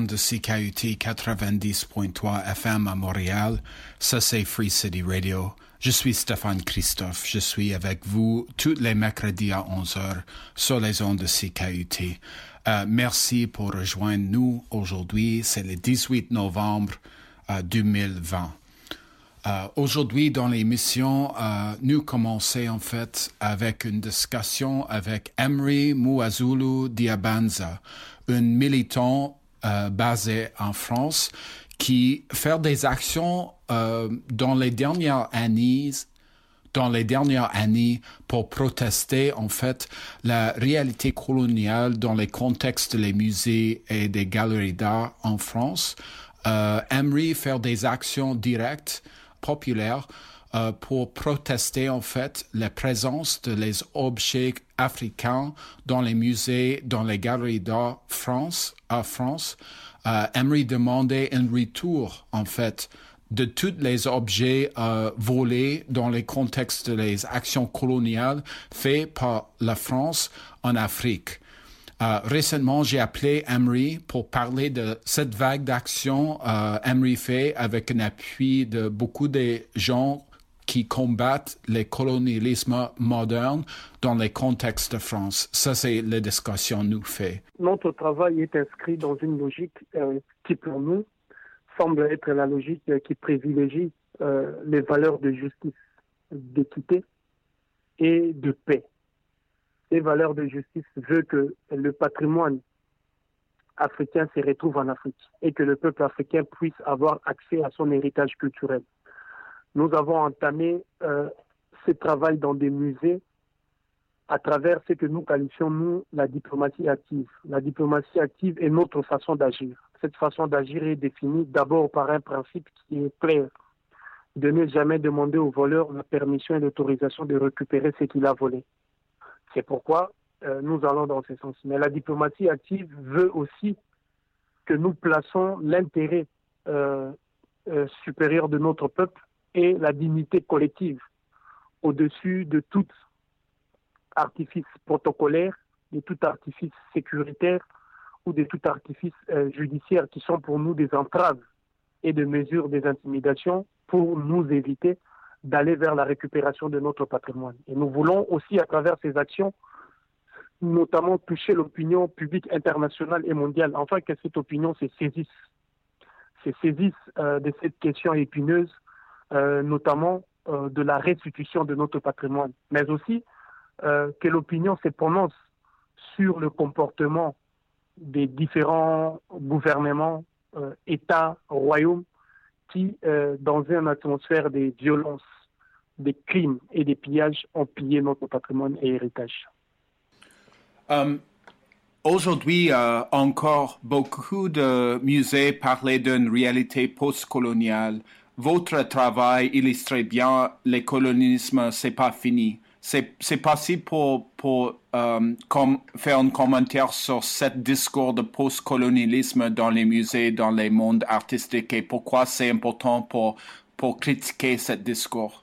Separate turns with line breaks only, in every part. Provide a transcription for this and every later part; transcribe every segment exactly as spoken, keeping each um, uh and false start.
de C K U T quatre-vingt-dix point trois F M à Montréal. Ça, c'est Free City Radio. Je suis Stéphane Christophe. Je suis avec vous tous les mercredis à onze heures sur les ondes de C K U T. Euh, merci pour rejoindre nous aujourd'hui. C'est le dix-huit novembre euh, deux mille vingt. Euh, aujourd'hui, dans l'émission, euh, nous commençons en fait avec une discussion avec Emery Mouazulu Diabanza, un militant euh, basé en France qui fait des actions euh, dans les dernières années, dans les dernières années pour protester en fait la réalité coloniale dans les contextes des musées et des galeries d'art en France. Euh, Emery fait des actions directes populaire euh, pour protester en fait la présence de les objets africains dans les musées, dans les galeries d'art France, à France. Euh, Emery demandait un retour en fait de tous les objets euh, volés dans les contextes des actions coloniales faites par la France en Afrique. Euh, récemment, j'ai appelé Emery pour parler de cette vague d'action euh, Emery fait avec un appui de beaucoup de gens qui combattent le colonialisme moderne dans les contextes de France. Ça, c'est la discussion nous fait.
Notre travail est inscrit dans une logique euh, qui, pour nous, semble être la logique euh, qui privilégie euh, les valeurs de justice, d'équité et de paix. Les valeurs de justice veulent que le patrimoine africain se retrouve en Afrique et que le peuple africain puisse avoir accès à son héritage culturel. Nous avons entamé euh, ce travail dans des musées à travers ce que nous qualifions, nous, la diplomatie active. La diplomatie active est notre façon d'agir. Cette façon d'agir est définie d'abord par un principe qui est clair, de ne jamais demander au voleur la permission et l'autorisation de récupérer ce qu'il a volé. C'est pourquoi euh, nous allons dans ce sens. Mais la diplomatie active veut aussi que nous plaçons l'intérêt euh, euh, supérieur de notre peuple et la dignité collective au-dessus de tout artifice protocolaire, de tout artifice sécuritaire ou de tout artifice euh, judiciaire qui sont pour nous des entraves et des mesures des intimidations pour nous éviter d'aller vers la récupération de notre patrimoine. Et nous voulons aussi, à travers ces actions, notamment toucher l'opinion publique internationale et mondiale, afin que cette opinion se saisisse, se saisisse euh, de cette question épineuse, euh, notamment euh, de la restitution de notre patrimoine, mais aussi euh, que l'opinion se prononce sur le comportement des différents gouvernements, euh, États, royaumes, qui, euh, dans une atmosphère de violence, des crimes et des pillages, ont pillé notre patrimoine et héritage.
Um, aujourd'hui, euh, encore beaucoup de musées parlaient d'une réalité post-coloniale. Votre travail illustrait bien le colonialisme, c'est pas fini. C'est, c'est possible pour, pour um, com- faire un commentaire sur ce discours de post-colonialisme dans les musées, dans les mondes artistiques et pourquoi c'est important pour, pour critiquer ce discours?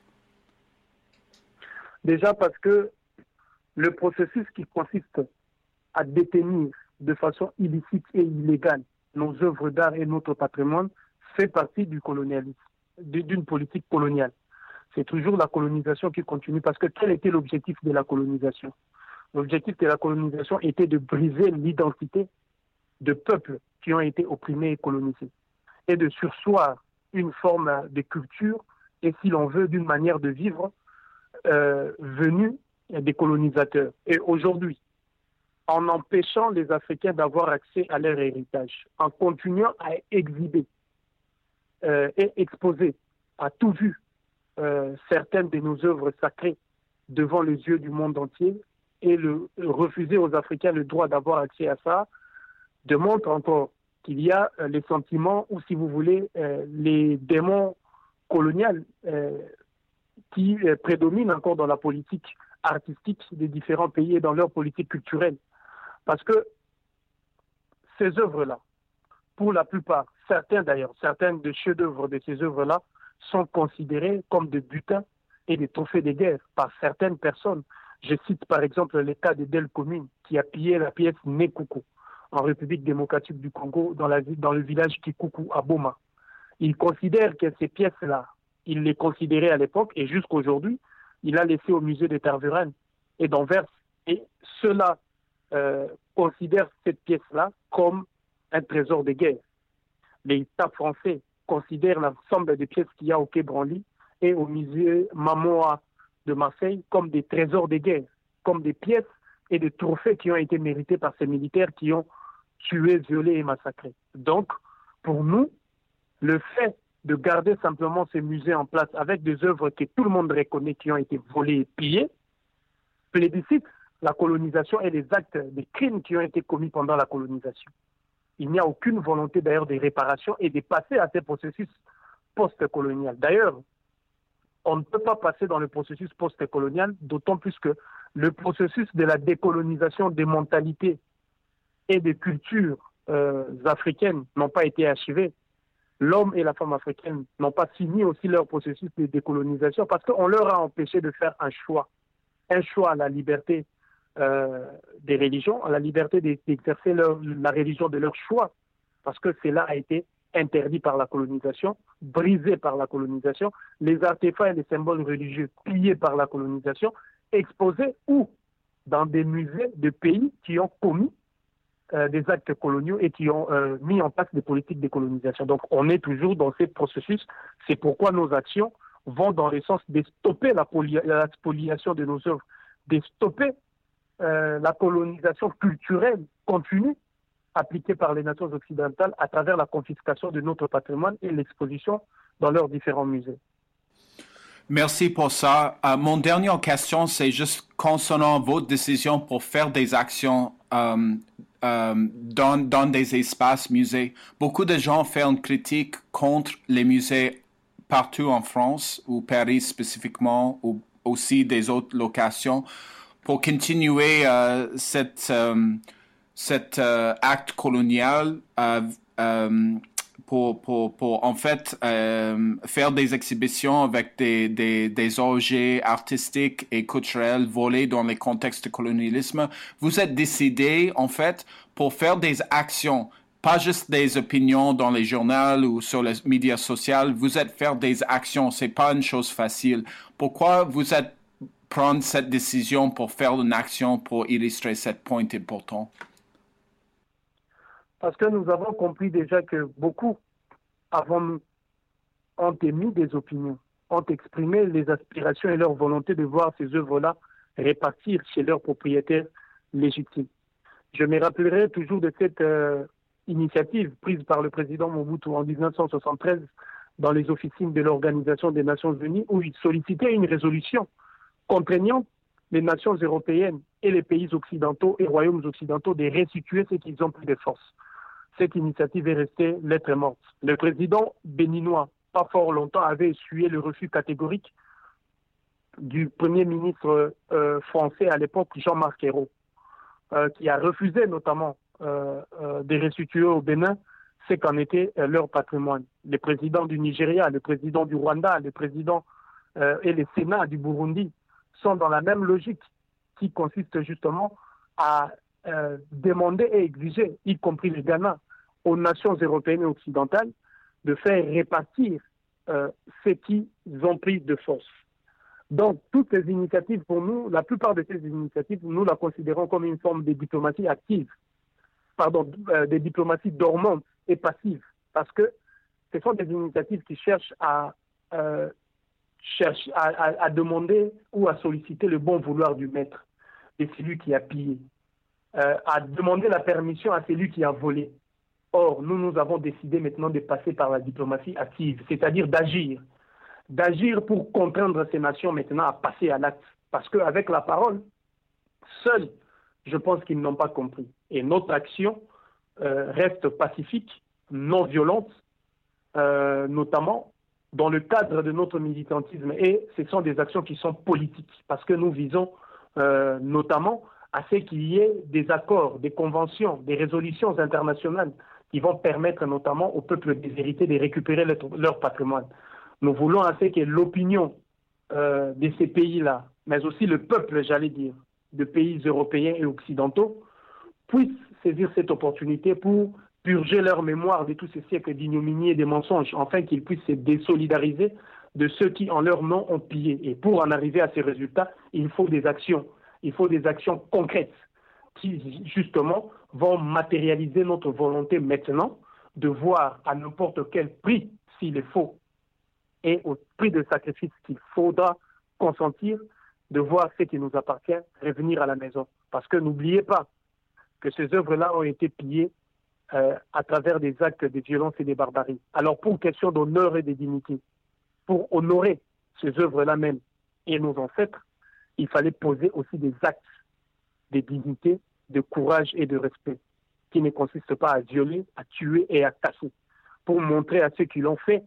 Déjà parce que le processus qui consiste à détenir de façon illicite et illégale nos œuvres d'art et notre patrimoine fait partie du colonialisme, d'une politique coloniale. C'est toujours la colonisation qui continue parce que quel était l'objectif de la colonisation? L'objectif de la colonisation était de briser l'identité de peuples qui ont été opprimés et colonisés et de surseoir une forme de culture et, si l'on veut, d'une manière de vivre euh, venue des colonisateurs. Et aujourd'hui, en empêchant les Africains d'avoir accès à leur héritage, en continuant à exhiber euh, et exposer à tout vu Euh, certaines de nos œuvres sacrées devant les yeux du monde entier et le, refuser aux Africains le droit d'avoir accès à ça démontre encore qu'il y a euh, les sentiments ou, si vous voulez, euh, les démons coloniaux euh, qui euh, prédominent encore dans la politique artistique des différents pays et dans leur politique culturelle. Parce que ces œuvres-là, pour la plupart, certains d'ailleurs, certains des chefs-d'œuvre de ces œuvres-là sont considérés comme des butins et des trophées de guerre par certaines personnes. Je cite par exemple le cas de Del Commune qui a pillé la pièce Nekoukou. en République démocratique du Congo, dans, la, dans le village Kikuku à Boma. Il considère que ces pièces-là, il les considérait à l'époque et jusqu'aujourd'hui, il a laissé au musée de Tervuren et d'Anvers. Et cela euh, considère cette pièce-là comme un trésor de guerre. L'État français considère l'ensemble des pièces qu'il y a au Quai Branly et au musée Mamoa de Marseille comme des trésors de guerre, comme des pièces et des trophées qui ont été mérités par ces militaires qui ont tué, violé et massacré. Donc, pour nous, le fait de garder simplement ces musées en place avec des œuvres que tout le monde reconnaît qui ont été volées et pillées, plébiscite la colonisation et les actes, les crimes qui ont été commis pendant la colonisation. Il n'y a aucune volonté d'ailleurs de réparation et de passer à ces processus post-colonial. D'ailleurs, on ne peut pas passer dans le processus post-colonial, d'autant plus que le processus de la décolonisation des mentalités et des cultures euh, africaines n'ont pas été achevés. L'homme et la femme africaine n'ont pas fini aussi leur processus de décolonisation parce qu'on leur a empêché de faire un choix. Un choix à la liberté euh, des religions, à la liberté d'exercer leur, la religion de leur choix, parce que cela a été interdit par la colonisation, brisé par la colonisation, les artefacts et les symboles religieux pillés par la colonisation, exposés ou dans des musées de pays qui ont commis euh, des actes coloniaux et qui ont euh, mis en place des politiques de colonisation. Donc on est toujours dans ce processus. C'est pourquoi nos actions vont dans le sens de stopper la, la spoliation de nos œuvres, de stopper euh, la colonisation culturelle continue appliquée par les nations occidentales à travers la confiscation de notre patrimoine et l'exposition dans leurs différents musées.
Merci pour ça. Euh, mon dernière question, c'est juste concernant votre décision pour faire des actions euh, euh, dans, dans des espaces musées. Beaucoup de gens font une critique contre les musées partout en France, ou Paris spécifiquement, ou aussi des autres locations, pour continuer euh, cette, euh, cet euh, acte colonial euh, euh, pour, pour, pour en fait euh, faire des exhibitions avec des, des, des objets artistiques et culturels volés dans les contextes de colonialisme. Vous êtes décidé en fait pour faire des actions, pas juste des opinions dans les journaux ou sur les médias sociaux. Vous êtes faire des actions, c'est pas une chose facile. Pourquoi vous êtes prendre cette décision pour faire une action pour illustrer ce point important?
Parce que nous avons compris déjà que beaucoup, avant nous, ont émis des opinions, ont exprimé les aspirations et leur volonté de voir ces œuvres-là répartir chez leurs propriétaires légitimes. Je me rappellerai toujours de cette euh, initiative prise par le président Mobutu en dix-neuf cent soixante-treize dans les officines de l'Organisation des Nations Unies, où il sollicitait une résolution contraignant les nations européennes et les pays occidentaux et royaumes occidentaux de restituer ce qu'ils ont pris de force. Cette initiative est restée lettre morte. Le président béninois, pas fort longtemps, avait essuyé le refus catégorique du premier ministre euh, français à l'époque, Jean-Marc Ayrault, euh, qui a refusé notamment euh, euh, de restituer au Bénin ce qu'en était euh, leur patrimoine. Le président du Nigeria, le président du Rwanda, le président euh, et le Sénat du Burundi sont dans la même logique qui consiste justement à euh, demander et exiger, y compris le Ghana, aux nations européennes et occidentales de faire répartir euh, ce qu'ils ont pris de force. Donc, toutes ces initiatives, pour nous, la plupart de ces initiatives, nous la considérons comme une forme de diplomatie active, pardon, euh, de diplomatie dormante et passive, parce que ce sont des initiatives qui cherchent à euh, cherche à, à, à demander ou à solliciter le bon vouloir du maître, de celui qui a pillé, euh, à demander la permission à celui qui a volé. Or, nous, nous avons décidé maintenant de passer par la diplomatie active, c'est-à-dire d'agir, d'agir pour contraindre ces nations maintenant à passer à l'acte. Parce qu'avec la parole, seuls, je pense qu'ils n'ont pas compris. Et notre action euh, reste pacifique, non violente, euh, notamment dans le cadre de notre militantisme. Et ce sont des actions qui sont politiques, parce que nous visons euh, notamment à ce qu'il y ait des accords, des conventions, des résolutions internationales qui vont permettre notamment au peuple déshérité de récupérer leur, leur patrimoine. Nous voulons à ce que l'opinion euh, de ces pays-là, mais aussi le peuple, j'allais dire, de pays européens et occidentaux, puissent saisir cette opportunité pour purger leur mémoire de tous ces siècles d'ignominie et de mensonges, afin qu'ils puissent se désolidariser de ceux qui, en leur nom, ont pillé. Et pour en arriver à ces résultats, il faut des actions. Il faut des actions concrètes qui, justement, vont matérialiser notre volonté maintenant de voir à n'importe quel prix, s'il est faux, et au prix de sacrifice qu'il faudra consentir, de voir ce qui nous appartient revenir à la maison. Parce que n'oubliez pas que ces œuvres-là ont été pillées euh, à travers des actes de violence et de barbarie. Alors, pour question d'honneur et de dignité, pour honorer ces œuvres-là même et nos ancêtres, il fallait poser aussi des actes de dignité, de courage et de respect, qui ne consistent pas à violer, à tuer et à casser, pour montrer à ceux qui l'ont fait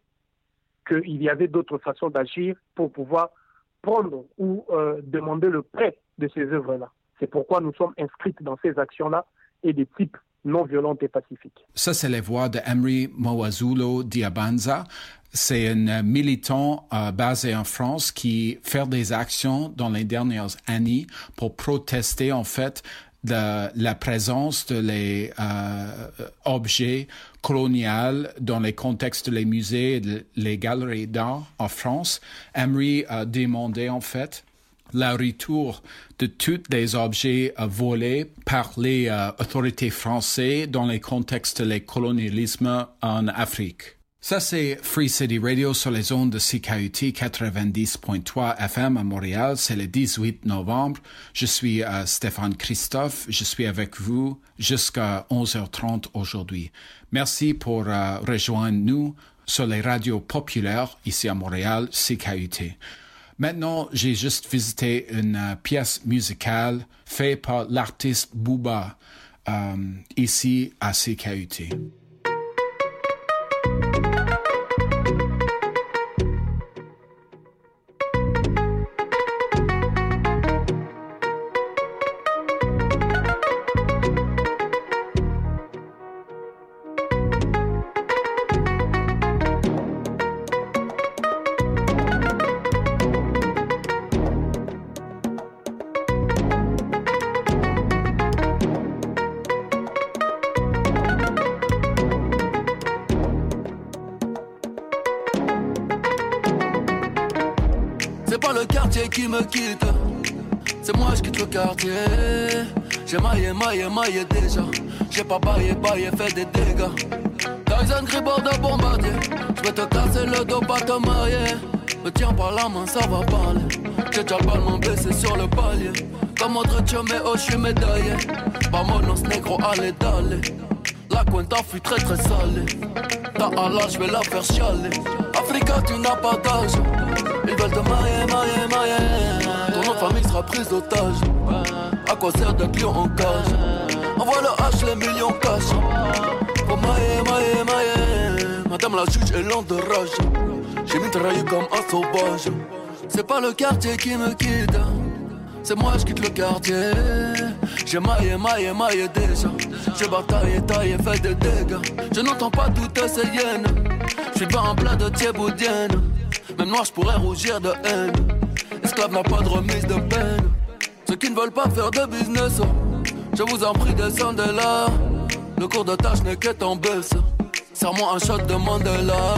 qu'il y avait d'autres façons d'agir pour pouvoir prendre ou euh, demander le prêt de ces œuvres-là. C'est pourquoi nous sommes inscrits dans ces actions-là et des types non violentes et pacifiques.
Ça, c'est les voix de Emery Mowazulo Diabanza. C'est un militant euh, basé en France qui fait des actions dans les dernières années pour protester, en fait, de la présence de les euh, objets coloniaux dans les contextes des musées et de, les galeries d'art en France. Emery a demandé, en fait, le retour de tous les objets euh, volés par les euh, autorités françaises dans les contextes du colonialisme en Afrique. Ça, c'est Free City Radio sur les ondes de C K U T quatre-vingt-dix point trois F M à Montréal. C'est le dix-huit novembre. Je suis euh, Stéphane Christophe. Je suis avec vous jusqu'à onze heures trente aujourd'hui. Merci pour euh, rejoindre nous sur les radios populaires ici à Montréal, C K U T. Maintenant, j'ai juste visité une euh, pièce musicale faite par l'artiste Booba euh, ici à C K U T.
Qui me quitte, c'est moi je quitte le quartier. J'ai maillé, maillé, maillé déjà. J'ai pas baillé, baillé, fait des dégâts. Tyson Gribord de bombardier. Je vais te casser le dos, pas te marier. Me tiens par la main, ça va parler. J'ai déjà le ballon baissé sur le palier. Comme autre tio, mais oh, je suis médaillé. Vamonos négro, allez, d'aller. La cuenta fut très très salée. Ta Allah, je vais la faire chialer. Africa, tu n'as pas d'âge. Ils veulent te marier, marier, marier. Ton nom de famille sera prise d'otage. À quoi sert d'être lion en cage? Envoie le H, les millions cash. Pour marier, marier, marier. Madame la juge est lente de rage. J'ai mitraillé comme un sauvage. C'est pas le quartier qui me quitte, c'est moi je quitte le quartier. J'ai maillé, maillé, maillé déjà. J'ai bataillé, taillé, fait des dégâts. Je n'entends pas toutes ces hyènes. J'suis pas en plat de thieboudienne. Même noir j'pourrais rougir de haine. Esclave n'a pas de remise de peine. Ceux qui ne veulent pas faire de business, je vous en prie descendez là. Le cours de tâche n'est qu'être en baisse. Serre-moi un shot de Mandela.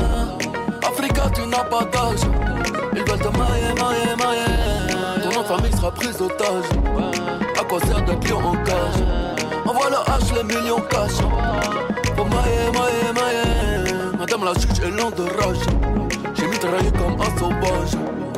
Africa tu n'as pas d'âge. Ils veulent te marier, marier, marier. Ton nom de famille sera prise d'otage. À quoi sert d'être lion en cage? Envoie le H, les millions cash. Pour mailler, mailler, mailler. Madame la juge est lente de rage. J'ai mitraillé comme un sauvage.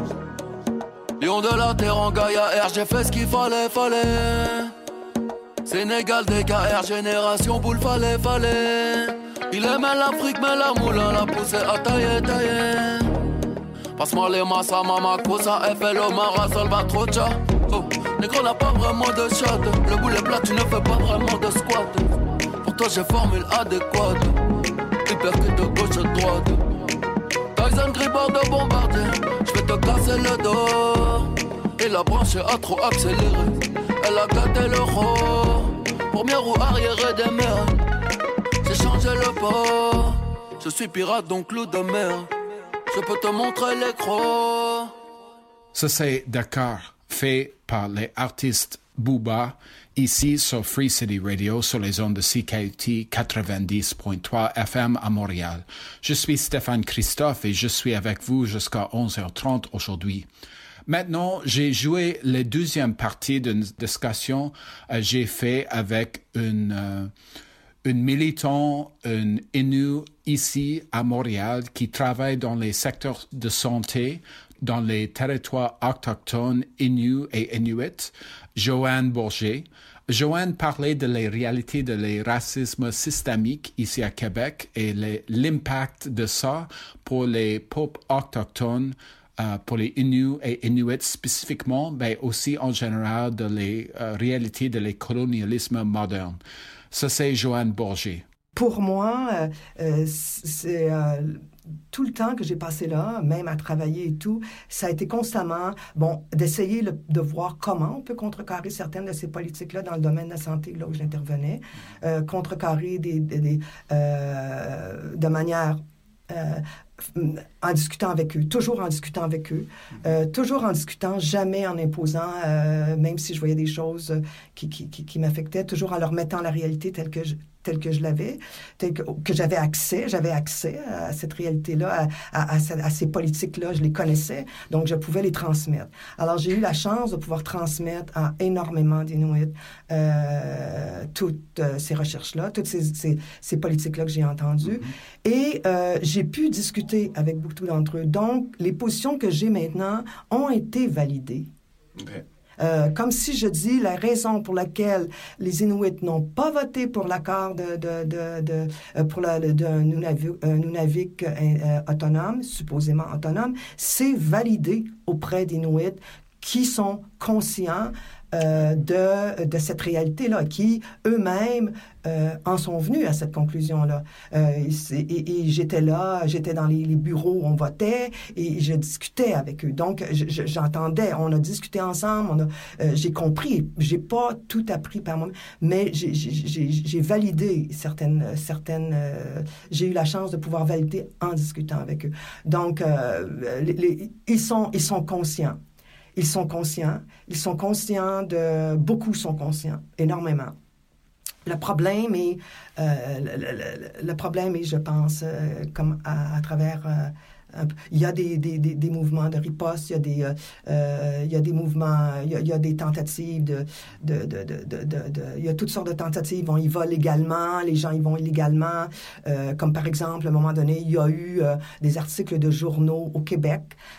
Lion de la terre en Gaïa R, j'ai fait ce qu'il fallait, fallait. Sénégal, D K R, génération boule, fallait, fallait. Il aimait l'Afrique, mais la moulin l'a poussé à tailler, tailler. Passe-moi les massas, mama, cosa, F L O, Mara, Salvatrocha. Oh, négro n'a pas vraiment de shot. Le boulet plat, tu ne fais pas vraiment de squat. Pour toi, j'ai formule adéquate. Hypercute de gauche à droite. Tyson Gribord de bombardier. J'vais te casser le dos. Et la branche a trop accéléré. Elle a gâté le rôle. Première roue arrière des mers. J'ai changé le port. Je suis pirate donc loup de mer. Je peux te montrer l'écran.
Ça c'est Dakar, fait par les artistes Booba, ici sur Free City Radio, sur les ondes de C K U T quatre-vingt-dix point trois F M à Montréal. Je suis Stéphane Christophe et je suis avec vous jusqu'à onze heures trente aujourd'hui. Maintenant, j'ai joué la deuxième partie d'une discussion que j'ai fait avec une, euh, une militante, une Innu ici à Montréal qui travaille dans les secteurs de santé dans les territoires autochtones Innu et Inuit, Joanne Bourget. Joanne parlait de la réalité de les racismes systémiques ici à Québec et les, l'impact de ça pour les peuples autochtones, euh, pour les Innu et Inuits spécifiquement, mais aussi en général de les euh, réalités de les colonialismes modernes. Ça, c'est Joanne Bourget.
Pour moi, euh, euh, c'est... Euh... tout le temps que j'ai passé là, même à travailler et tout, ça a été constamment, bon, d'essayer le, de voir comment on peut contrecarrer certaines de ces politiques-là dans le domaine de la santé, là où j'intervenais, euh, contrecarrer des, des, des, euh, de manière... Euh, en discutant avec eux, toujours en discutant avec eux, euh, toujours en discutant, jamais en imposant, euh, même si je voyais des choses qui, qui, qui, qui m'affectaient, toujours en leur mettant la réalité telle que je, telle que je l'avais, telle que, que j'avais accès, j'avais accès à cette réalité-là, à, à, à, à ces politiques-là, je les connaissais, donc je pouvais les transmettre. Alors, j'ai eu la chance de pouvoir transmettre à énormément d'Inuits euh, toutes euh, ces recherches-là, toutes ces, ces, ces politiques-là que j'ai entendues, mm-hmm. et euh, j'ai pu discuter avec beaucoup d'entre eux. Donc, les positions que j'ai maintenant ont été validées. Okay. Euh, comme si je dis la raison pour laquelle les Inuits n'ont pas voté pour l'accord de, de, de, de, euh, pour la, de, d'un Nunavik, euh, Nunavik euh, autonome, supposément autonome, c'est validé auprès d'Inuits qui sont conscients Euh, de, de cette réalité-là, qui eux-mêmes euh, en sont venus à cette conclusion-là. Euh, et, et, et j'étais là, j'étais dans les, les bureaux où on votait et je discutais avec eux. Donc, je, je, j'entendais, on a discuté ensemble, on a, euh, j'ai compris, j'ai pas tout appris par moi, mais j'ai, j'ai, j'ai, j'ai validé certaines... certaines euh, j'ai eu la chance de pouvoir valider en discutant avec eux. Donc, euh, les, les, ils sont, ils sont conscients. Ils sont conscients. Ils sont conscients de... Beaucoup sont conscients, énormément. Le problème est... Euh, le, le, le problème est, je pense, euh, comme à, à travers... Euh, il y a des, des, des, des mouvements de riposte, il y a des, euh, il y a des mouvements, il y a, il y a des tentatives de, de, de, de, de, de, de... Il y a toutes sortes de tentatives. On y va légalement, les gens y vont illégalement. Euh, comme par exemple, à un moment donné, il y a eu euh, des articles de journaux au Québec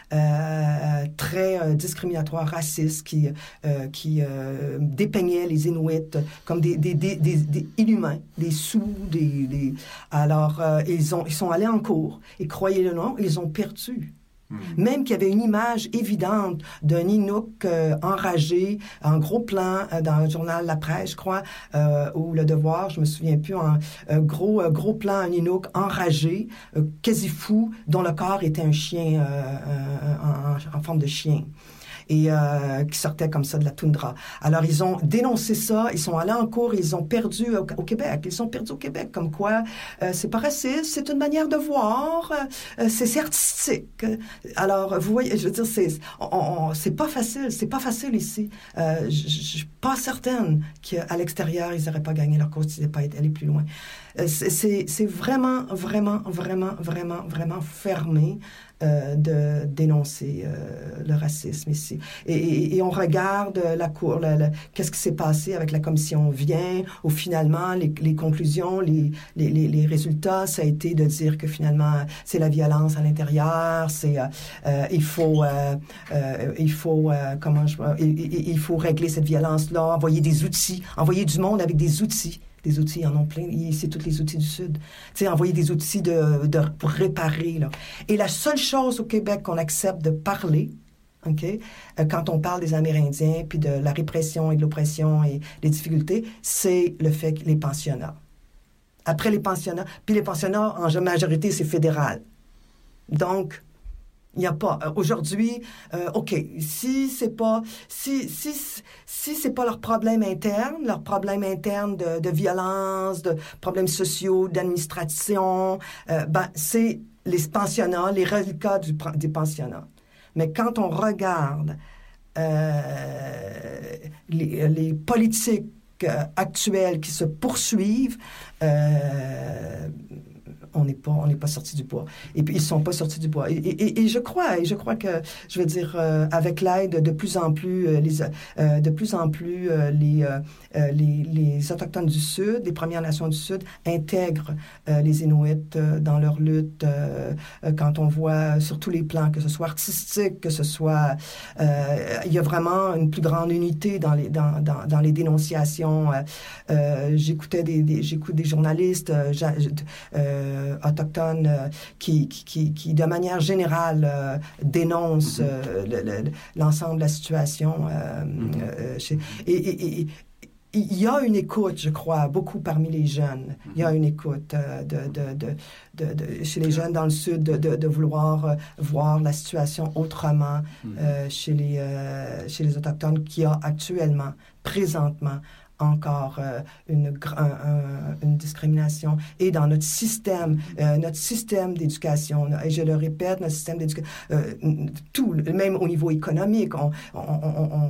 euh, très euh, discriminatoires, racistes, qui, euh, qui euh, dépeignaient les Inuits comme des, des, des, des, des inhumains, des sous, des... des... Alors, euh, ils, ont, ils sont allés en cours et croyez-le ou non, ils ont perdu. Mmh. Même qu'il y avait une image évidente d'un Inuk euh, enragé, en gros plan, euh, dans le journal La Presse, je crois, euh, ou Le Devoir, je me souviens plus, un euh, gros, euh, gros plan, un Inuk enragé, euh, quasi fou, dont le corps était un chien, euh, euh, en, en forme de chien. Et euh, qui sortait comme ça de la toundra. Alors, ils ont dénoncé ça, ils sont allés en cours, ils ont perdu au, au Québec. Ils sont perdus au Québec, comme quoi euh, c'est pas raciste, c'est une manière de voir, euh, c'est, c'est artistique. Alors, vous voyez, je veux dire, c'est, on, on, c'est pas facile, c'est pas facile ici. Euh, je suis pas certaine qu'à l'extérieur, ils n'auraient pas gagné leur cause, ils n'auraient pas allé plus loin. Euh, c'est, c'est, c'est vraiment, vraiment, vraiment, vraiment, vraiment fermé. Euh, de dénoncer euh, le racisme ici. Et, et, et on regarde la cour, la, la, qu'est-ce qui s'est passé avec la commission Vien, où finalement, les, les conclusions, les, les, les résultats, ça a été de dire que finalement, c'est la violence à l'intérieur, c'est, euh, euh, il faut, euh, euh, il faut, euh, comment je, il, il faut régler cette violence-là, envoyer des outils, envoyer du monde avec des outils. Des outils, ils en ont plein. C'est tous les outils du Sud. Tu sais, envoyer des outils de, de, pour réparer, là. Et la seule chose au Québec qu'on accepte de parler, OK, euh, quand on parle des Amérindiens, puis de la répression et de l'oppression et des difficultés, c'est le fait que les pensionnats. Après les pensionnats, puis les pensionnats, en majorité, c'est fédéral. Donc, il n'y a pas. Aujourd'hui, euh, OK, si c'est pas si si si c'est pas leur problème interne, leur problème interne de, de violence, de problèmes sociaux, d'administration, euh, ben c'est les pensionnats, les reliquats du, des pensionnats. Mais quand on regarde euh, les, les politiques euh, actuelles qui se poursuivent, euh, on n'est pas, on n'est pas sorti du bois. Et puis, ils ne sont pas sortis du bois. Et, et, et je crois, et je crois que, je veux dire, euh, avec l'aide de plus en plus, euh, les, euh, de plus en plus, euh, les, euh, les, les Autochtones du Sud, les Premières Nations du Sud, intègrent euh, les Inuits euh, dans leur lutte. Euh, euh, quand on voit sur tous les plans, que ce soit artistique, que ce soit... Euh, il y a vraiment une plus grande unité dans les, dans, dans, dans les dénonciations. Euh, euh, j'écoutais des, des, j'écoute des journalistes... Euh, euh, autochtones euh, qui, qui, qui, de manière générale, euh, dénoncent euh, le, le, l'ensemble de la situation. Euh, mm-hmm. euh, chez, et, et, et il y a une écoute, je crois, beaucoup parmi les jeunes. Il y a une écoute euh, de, de, de, de, de, chez les jeunes dans le Sud de, de, de vouloir euh, voir la situation autrement euh, chez, les, euh, chez les Autochtones qu'il y a actuellement, présentement, encore euh, une, un, un, une discrimination. Et dans notre système, euh, notre système d'éducation, et je le répète, notre système d'éducation, euh, tout, même au niveau économique, on, on, on, on,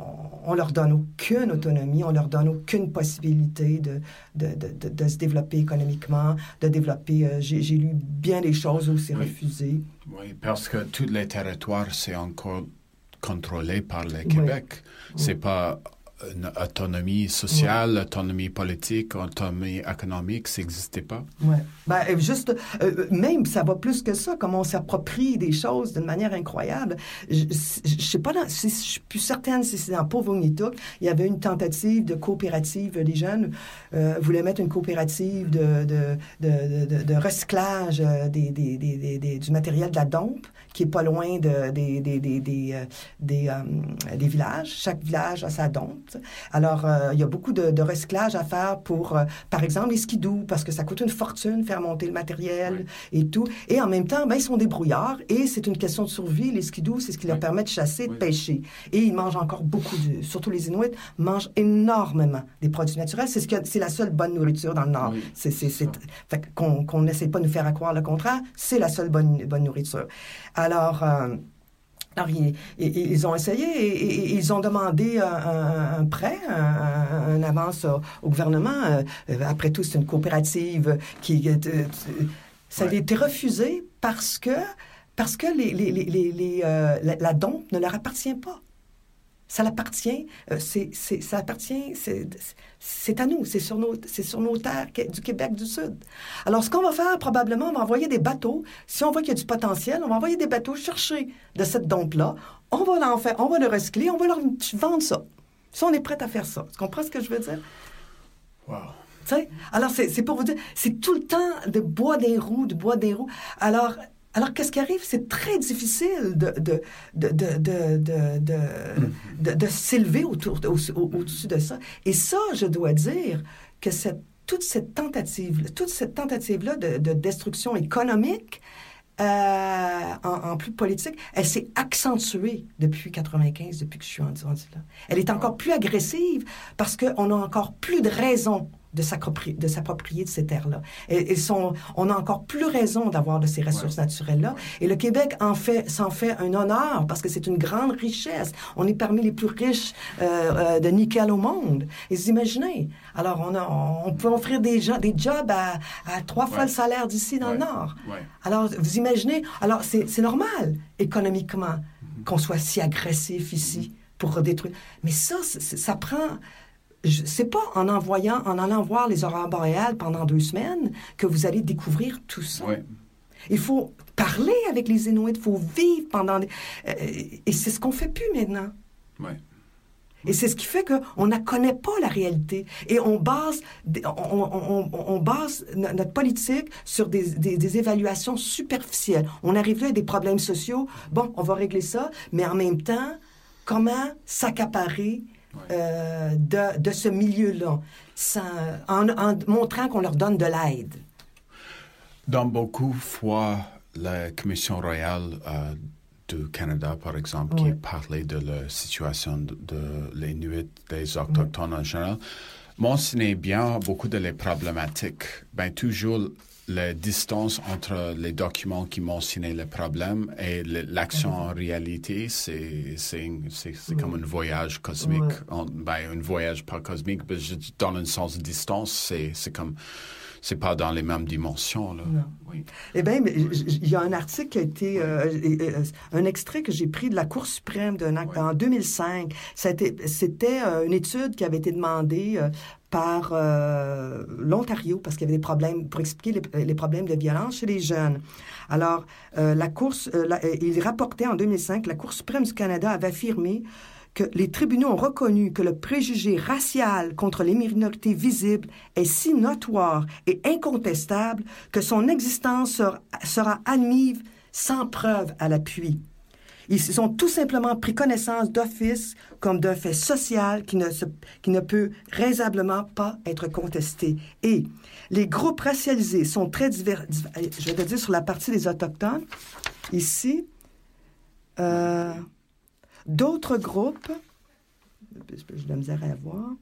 on leur donne aucune autonomie, on leur donne aucune possibilité de, de, de, de, de se développer économiquement, de développer... Euh, j'ai, j'ai lu bien des choses où c'est oui. refusé.
Oui, parce que tous les territoires, c'est encore contrôlé par le Québec. Oui. C'est oui. pas... une autonomie sociale, ouais. autonomie politique, autonomie économique, ça n'existait pas.
Oui. Ben, juste, euh, même, ça va plus que ça, comme on s'approprie des choses d'une manière incroyable. Je ne sais pas, je suis plus certaine si c'est dans Pauvre-Inuktitut, il y avait une tentative de coopérative. Les jeunes euh, voulaient mettre une coopérative de, de, de, de, de recyclage des, des, des, des, des, du matériel de la dompe, qui est pas loin de, des, des, des, des, euh, des, euh, des villages. Chaque village a sa dompe. Alors, euh, il y a beaucoup de, de recyclage à faire pour, euh, par exemple, les skidoo, parce que ça coûte une fortune faire monter le matériel oui. et tout. Et en même temps, ben, ils sont débrouillards et c'est une question de survie. Les skidoo, c'est ce qui oui. leur permet de chasser, de oui. pêcher. Et ils mangent encore beaucoup, de, surtout les Inuits, mangent énormément des produits naturels. C'est, ce que, c'est la seule bonne nourriture dans le Nord. Oui, c'est, c'est, c'est, fait qu'on, qu'on n'essaie pas de nous faire croire le contraire, c'est la seule bonne, bonne nourriture. Alors... Euh, Alors, ils, ils ont essayé et, et ils ont demandé un, un, un prêt, un, un avance au, au gouvernement. Après tout, c'est une coopérative qui... Ça ouais. a été refusé parce que, parce que les, les, les, les, les, euh, la, la dompe ne leur appartient pas. Ça l'appartient, euh, c'est, c'est, ça appartient, c'est, c'est à nous, c'est sur nos, c'est sur nos terres du Québec du Sud. Alors, ce qu'on va faire, probablement, on va envoyer des bateaux. Si on voit qu'il y a du potentiel, on va envoyer des bateaux chercher de cette dompe-là. On va l'en faire, on va le recycler, on va leur vendre ça. Si on est prêt à faire ça. Tu comprends ce que je veux dire?
Wow.
Tu sais? Alors, c'est, c'est pour vous dire, c'est tout le temps de bois des roues, de bois des roues. Alors... Alors, qu'est-ce qui arrive? C'est très difficile de, de, de, de, de, de, de, de, de s'élever autour, au, au, au-dessus de ça. Et ça, je dois dire que cette, toute cette tentative, toute cette tentative-là de, de destruction économique, euh, en, en plus politique, elle s'est accentuée depuis quatre-vingt-quinze, depuis que je suis rendue là. Elle est encore plus agressive parce qu'on a encore plus de raisons de s'approprier de, s'approprier de ces terres-là. Et, et sont, on a encore plus raison d'avoir de ces ressources ouais. naturelles-là. Et le Québec en fait, s'en fait un honneur parce que c'est une grande richesse. On est parmi les plus riches euh, euh, de nickel au monde. Et vous imaginez, alors on, a, on, on peut offrir des, jo- des jobs à, à trois fois ouais. le salaire d'ici dans ouais. le Nord. Ouais. Alors, vous imaginez, alors c'est, c'est normal, économiquement, mm-hmm. qu'on soit si agressif ici mm-hmm. pour détruire. Mais ça, ça prend... Je, c'est pas en envoyant, en allant voir les aurores boréales pendant deux semaines que vous allez découvrir tout ça. Oui. Il faut parler avec les Inuits, il faut vivre pendant... Des, euh, et c'est ce qu'on fait plus maintenant. Oui. Et c'est ce qui fait qu'on ne connaît pas la réalité. Et on base, on, on, on, on base notre politique sur des, des, des évaluations superficielles. On arrive là à des problèmes sociaux. Bon, on va régler ça, mais en même temps, comment s'accaparer Ouais. Euh, de, de ce milieu-là, sans, en, en montrant qu'on leur donne de l'aide.
Dans beaucoup de fois, la Commission royale euh, du Canada, par exemple, ouais. qui parlait de la situation de, de l'Inuit, des Autochtones ouais. en général, mentionnait bien beaucoup de les problématiques ben toujours la distance entre les documents qui mentionnaient le problème et l'action en réalité, c'est, c'est, c'est, c'est comme un voyage cosmique.
Ouais.
En, ben, un voyage pas cosmique, mais dans un sens de distance, c'est, c'est comme... C'est pas dans les mêmes dimensions, là.
Non.
Oui.
Eh bien, il y a un article qui a été... Euh, euh, un extrait que j'ai pris de la Cour suprême d'un acte
Oui.
en deux mille cinq. Ça a été, c'était euh, une étude qui avait été demandée euh, par euh, l'Ontario parce qu'il y avait des problèmes, pour expliquer les, les problèmes de violence chez les jeunes. Alors, euh, la Cour, euh, la, il rapportait en deux mille cinq, la Cour suprême du Canada avait affirmé que les tribunaux ont reconnu que le préjugé racial contre les minorités visibles est si notoire et incontestable que son existence sera, sera admise sans preuve à l'appui. Ils ont tout simplement pris connaissance d'office comme d'un fait social qui ne, se, qui ne peut raisonnablement pas être contesté. Et les groupes racialisés sont très divers. Je vais dire sur la partie des Autochtones. Ici, euh, d'autres groupes, j'ai de la misère à voir,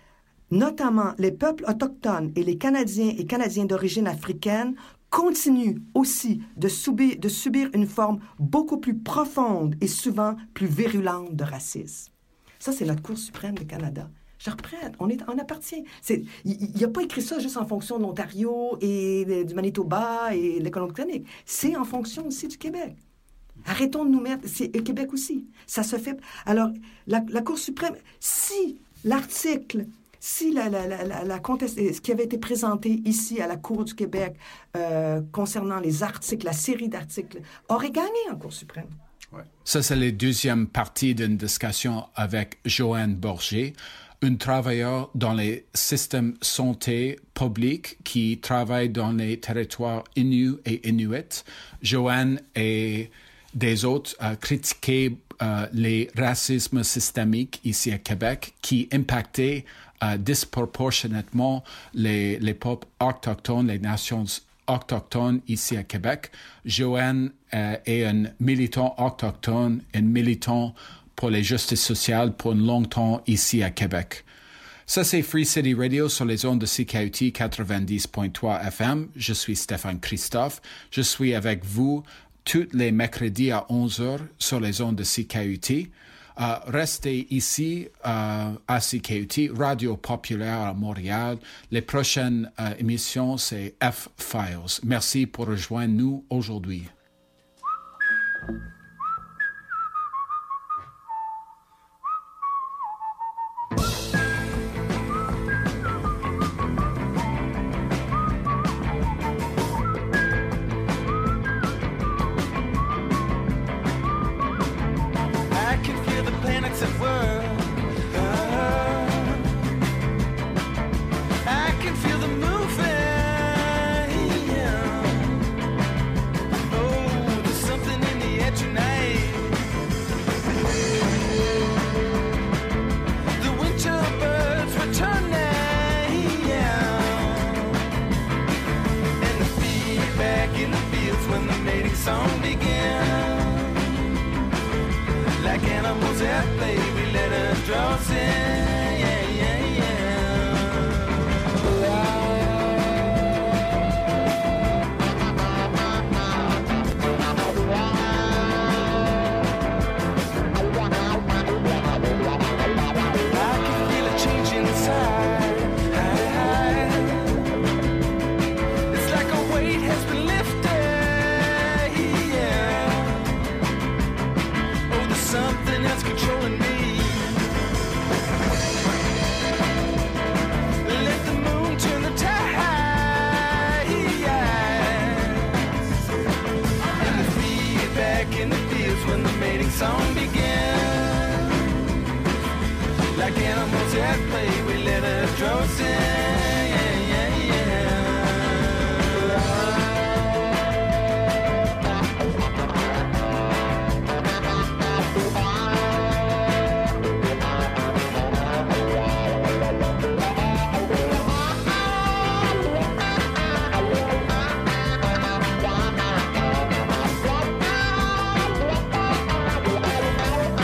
notamment les peuples autochtones et les Canadiens et Canadiens d'origine africaine, continuent aussi de subir, de subir une forme beaucoup plus profonde et souvent plus virulente de racisme. Ça, c'est notre Cour suprême du Canada. Je reprends, on, est, on appartient. Il n'a pas écrit ça juste en fonction de l'Ontario et de, du Manitoba et de l'économie britannique. C'est en fonction aussi du Québec. Arrêtons de nous mettre... C'est le Québec aussi. Ça se fait... Alors, la, la Cour suprême, si l'article, si la, la, la, la, la contest... ce qui avait été présenté ici à la Cour du Québec euh, concernant les articles, la série d'articles, aurait gagné en Cour suprême.
Ouais. Ça, c'est la deuxième partie d'une discussion avec Joanne Borger, un travailleur dans les systèmes de santé publics qui travaille dans les territoires Innu et Inuit. Joanne et des autres euh, critiquaient euh, les racismes systémiques ici à Québec qui impactaient euh, disproportionnellement les, les peuples autochtones, les nations autochtones ici à Québec. Joanne euh, est un militant autochtone, un militant pour les justices sociales pour un long temps ici à Québec. Ça, c'est Free City Radio sur les ondes de C K U T quatre-vingt-dix point trois F M. Je suis Stéphane Christophe. Je suis avec vous tous les mercredis à onze heures sur les ondes de C K U T. Uh, restez ici uh, à C K U T, Radio Populaire à Montréal. Les prochaines uh, émissions, c'est F-Files. Merci pour rejoindre nous aujourd'hui.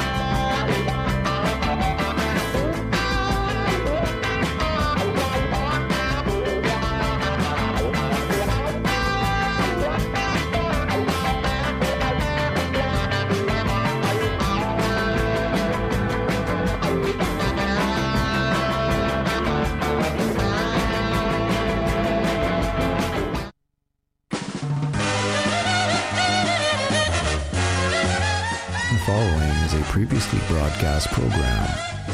Bye. previously broadcast program.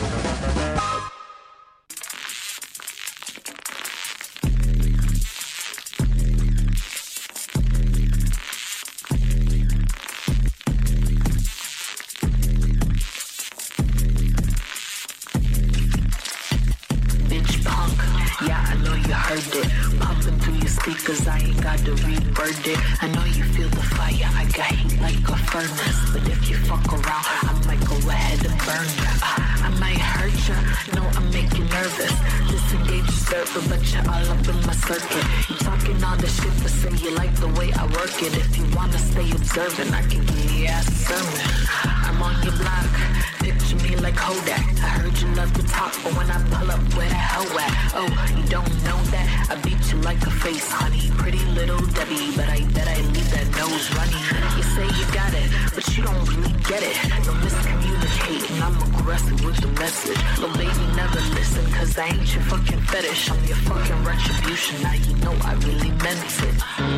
Cause I ain't got to rebirth it. I know you feel the fire, I got heat like a furnace. But if you fuck around, I might go ahead and burn you. uh, I might hurt you, no, I'm making nervous. Disengage your server, but you're all up in my circuit. You talking all the shit, but say you like the way I work it. If you wanna stay observant, I can give you ass a sermon. I'm on your block, picture me like Kodak. I heard you love the top, but when I pull up, where the hell at? Oh, you don't know that? I beat you like a face, honey. Pretty little Debbie, but I bet I leave that nose running. You say you got it, but you don't really get it. Don't miscommunicate, and I'm aggressive with the message. But baby, never listen, cause I ain't your fucking fetish. I'm your fucking retribution, now you know I really meant it.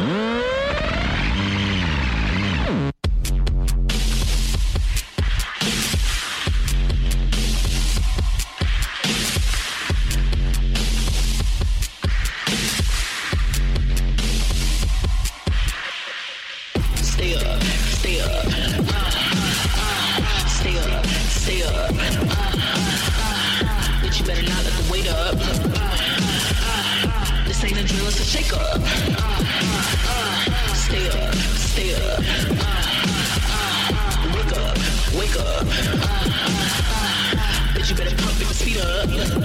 Shake up, uh, uh, stay up, stay up, uh, uh, wake up, wake up, uh, uh, bitch you better pump it, speed up.